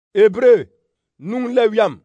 Hébreu nun lewiam.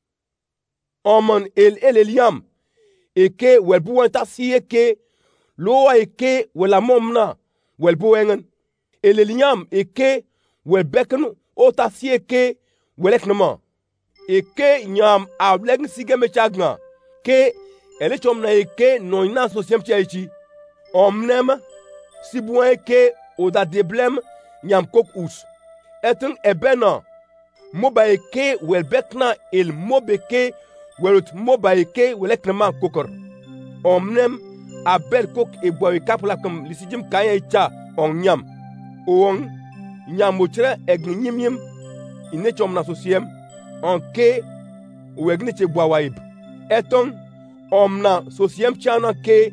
Oman eleliam. Eke welbu wanta si eke loa eke wela momna welbu engen. Eleliam eke welbekenu ota si eke weleknema. Eke nyam avleng sige mechagna ke elechom na eke noina sosiem chaichi. Omnem sibuan eke oda deblem nyam kok us. Eten ebena moba eke welbekna el mobeke welut moba eke weleknema kokor. Omnem abel kok ebwawe kapulakam lisijim kaya icha on nyam. Oong nyam mochre egnyimyim inechom na sosiem anke wegne che bwawaib. Eton omna sosiem chana ke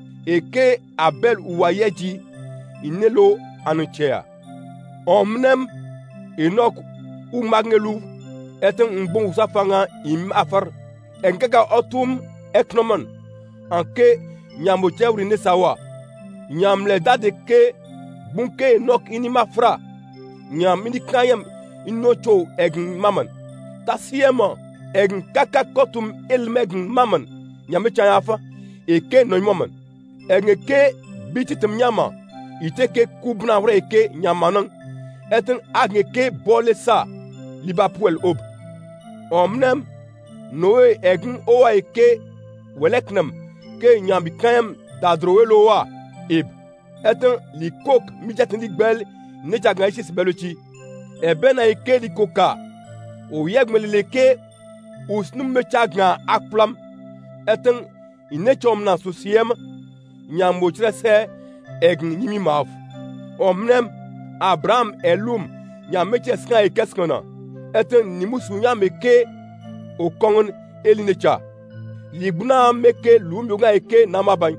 eke abel uwayeji inelo anuchea. Omnem enok umagngelu eten mbon usafanga im afar engega otum eknoman anke nyamochewri ne sawa nyam le dade ke bunke enok inima fra nyam ini kayam inocho egn maman tasiema egn kaka kotum elmegn maman nyame chayafa eke no maman egn ke bititem nyama iteke kubna wre eke nyamanan eten agne ke bole sa libapuel ob. Omnem noe egn oa eke weleknem ke nyambi kayam dadroelo wa ib. Eten li kok mijatin ligbel nejagan isis belochi. Ebena eke li koka o yegmeleke usnum mechagan akplam. Eten inechom na susiem nyamochre se egn nimi maf. Omnem Abraham elum nyameche ska ekeskana. Eten nimusu nyameke o kongon elinecha. Libuna meke lumyoga eke namabany.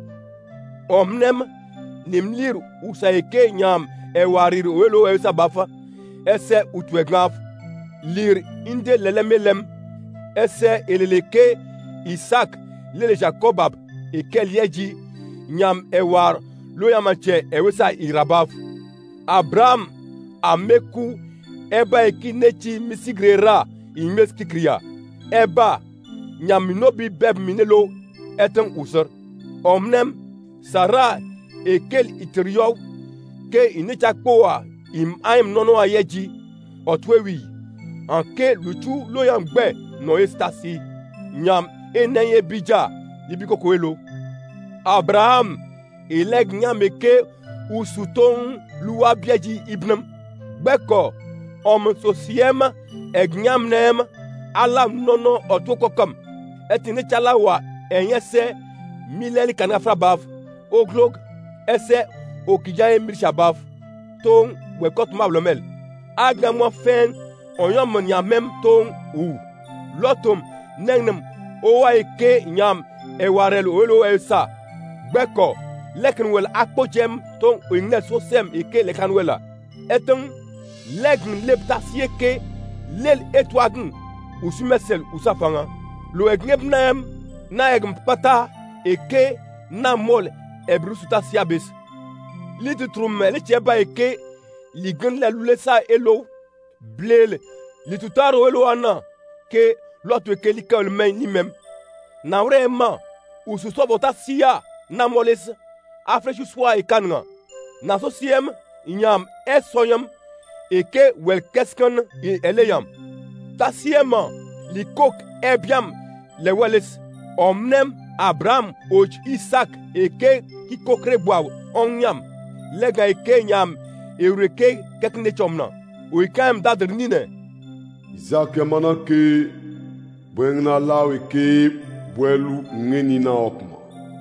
Omnem nimlir usa eke nyam ewarir welo esa bafa. Ese utwegnaf. Lir inde lelemelem. Ese eleleke Isaac lele Jacobab eke lieji nyam ewar loyamanche ewesa irabaf. Abraham ameku eba eki nechi misigrera imeskikria. Eba nyaminobi beb minelo eten usar. Omnem Sarah ekel iteriyo ke inechakpoa im aim nono ayeji otwewi. Anke lutu loyam gbe no estasi nyam eneye bija libikokoelo. Abraham eleg nyameke usuton luwa biaji ibnem. Beko om sosiem egnyamnem alam nono otokokam. Etine chalawa enyese mileli kanafra baf. Oglog ese okijaye mirsha baf. Ton wekot mablomel. Agamwa fen onyam nyamem ton u. Lotum nengnem owa eke nyam ewarel olo elsa. Beko lekenwel akpojem ton oingne sosem eke lekanwela. Eten legn leptasieke lel etwagn usumesel usafanga. Lo egnebnem na egm pata eke na mol ebrusuta siabes. Litutrum lecheba eke ligen la lulesa elo blele litutaro elo ana ke lotu eke likal men ni mem. Na vrema ususovota sia na moles afreshu swa ekanga. Na sosiem nyam esoyam eke welkeskan eleyam. Tasiema li kok ebyam leweles. Omnem Abraham oj Isaac eke kikokre bwaw onyam. Lega eke nyam eureke kekne chomna. Oikam dadernine. Isaac yamana ke bwengna law eke bwelu ngeni na okma.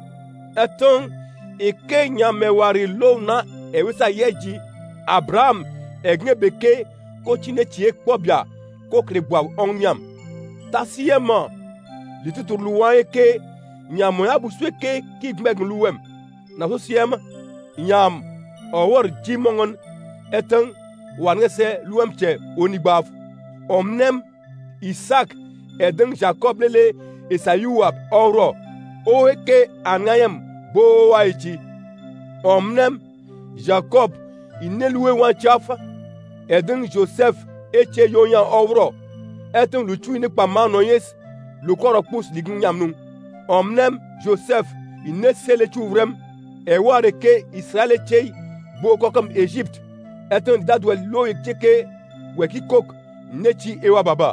Eton eke nyam ewari lo na ewisa yeji. Abraham egnebeke kochine chie kpobia kokre bwaw onyam. Tasiema litutuluwa eke nyam abusweke kigmeg luwem. Na sosiem nyam owor jimongon eten wangese luwemche onibaf. Omnem Isaac eden Jacob lele Esayuab oro o eke angayem bo waichi. Omnem Jacob ineluwe wanchafa eden Joseph eche yoyan ovro etung lu chui ni pa mano yes lu koro pus ligin nyamnung omnem Joseph ine sele chuvrem e ware ke Israel chei bo kokam Egypte etung dadwel lo ekeke weki kok nechi ewa baba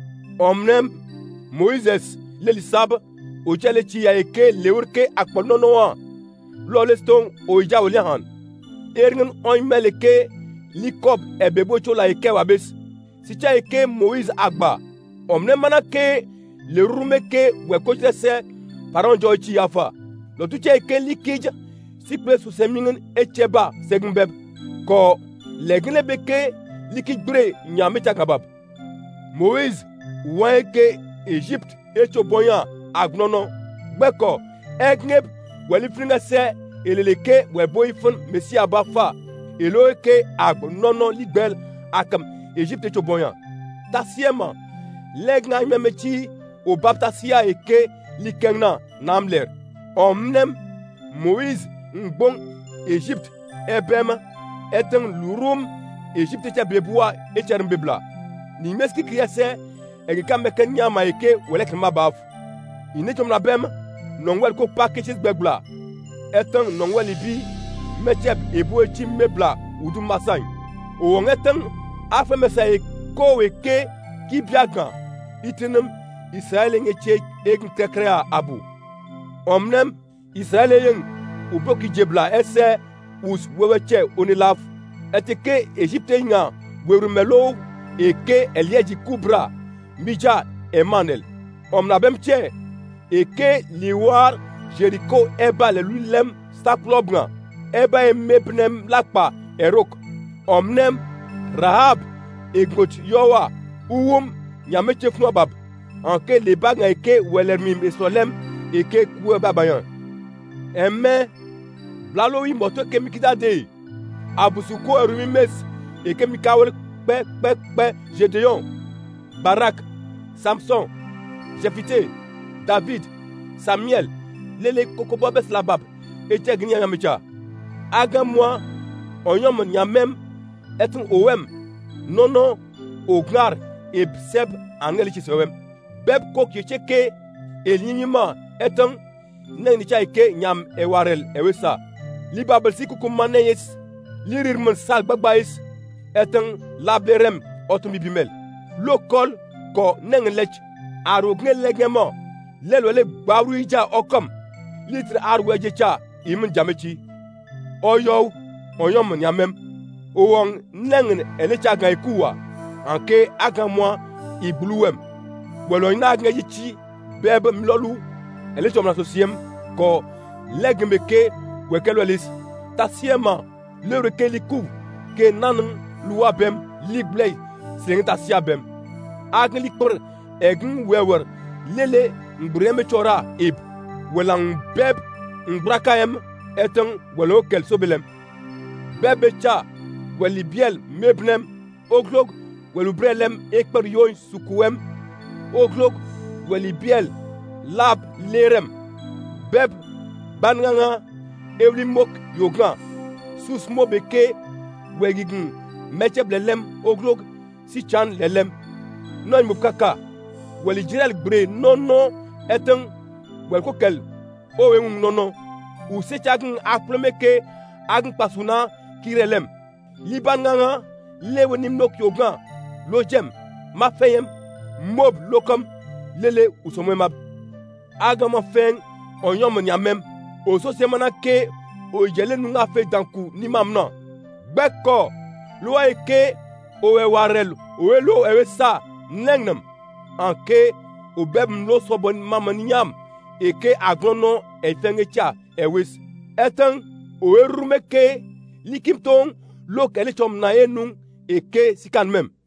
omnem Moises lelisab o jale chi ya eke leurke akpononoa loleston o ija olihan ergen on meleke likob ebebo chola eke wabes sicha eke Moïse agba omne manake le rumeke wekochese paron joichi yafa lotuche eke likij sikle susemingen echeba segunbeb ko legne beke likijbre nyamita kabab Moïse wake Egypte echo boyan agnono beko egneb welifringa se eleleke weboyfun mesia bafa eloke agnono ligbel akam Egypte echo boyan tasiema legna memechi o baptasia eke likengna namler omnem Moïse ngbon Egypte ebem eten lurum Egypte cha bebua echerm bebla ni meski kriase ege meken nyama eke welek mabaf ine chom na bem nongwel ko paketis gbegla eten nongwel bi mecheb ebo echi mebla udu masang o ngeten afa mesay ko weke ki biagan itenem Israel ngeche egen tekrea abu omnem Israel yen uboki jebla ese us weweche onilaf eteke Egypte nga werumelo eke elieji kubra mija Emmanuel omna bemche eke liwar Jericho eba le lulem staklobna eba emepnem lakpa erok omnem Rahab egot yowa uwum nyameche fnobab anke lebag eke welermim esolem eke kuwe babayan emme blalowi moto ke mikidade abusuko erumimes eke mikawel pe Gedeon Barak Samson Jephthé David Samuel lele kokobobes labab eche gni yamecha agamwa onyom nyamem etun owem nono ognar ebseb angeli chisewem beb kok yecheke elinima etun nengni chaike nyam ewarel ewesa libabel sikukumaneyes lirirman sal bagbais etun lablerem otumi bimel lokol ko nenglech arugne legemo lelwele gbawruija okom litre arwejecha imin jamechi oyow oyom nyamem owon nengne elecha gaikuwa anke agamwa ibluwem welo ina agneji beb mlolu elechom na sosiem ko legmeke wekelwelis tasiema lerekeliku ke nanen luabem ligley sing tasiabem agli por egn wewer lele ngreme chora ib welang beb ngrakaem eten welo kel sobelem bebecha welibiel mebnem oglog welubrelem ekper yoy sukuem oglog welibiel lab lerem beb bannganga evlimok yogan susmo beke wegign mecheb lelem oglog si chan lelem non mukaka wali jirel bre nono eten wel kokel o wen nono u se chagn aplomeke agn pasuna kirelem libanganga lewenim nok yogan lojem mafeyem mob lokom lele usomemab agama fen onyom nyamem o so semana ke o jele nunga fe danku ni mamna beko lo eke o we warel o elo ewe sa nengnam anke o beb lo sobon mamaniam eke aglono efengecha ewis eten o erumeke likimton lo kele chom na enung eke sikan mem